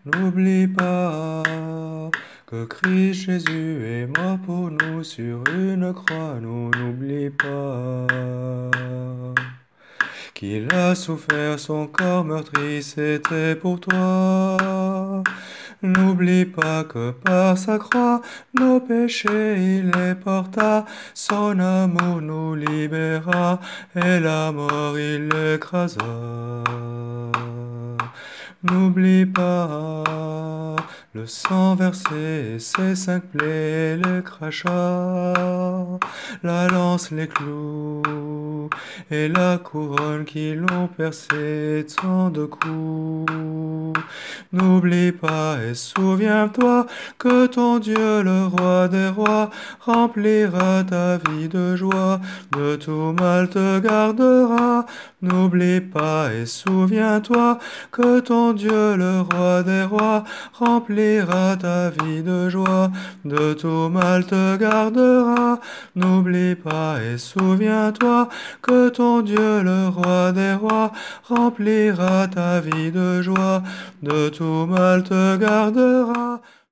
N'oublie pas que Christ Jésus est mort pour nous sur une croix. Nous n'oublie pas qu'il a souffert, son corps meurtri, c'était pour toi. N'oublie pas que par sa croix, nos péchés il les porta, son amour nous libéra, et la mort il l'écrasa. N'oublie pas le sang versé, ses 5 plaies, les crachats, la lance, les clous, et la couronne qui l'ont percé tant de coups. N'oublie pas et souviens-toi que ton Dieu, le roi des rois, remplira ta vie de joie, de tout mal te gardera. N'oublie pas et souviens-toi que ton Dieu, le roi des rois, remplira ta vie de joie, de tout mal te gardera. N'oublie pas et souviens-toi que ton Dieu, le roi des rois, remplira ta vie de joie, de tout mal te gardera.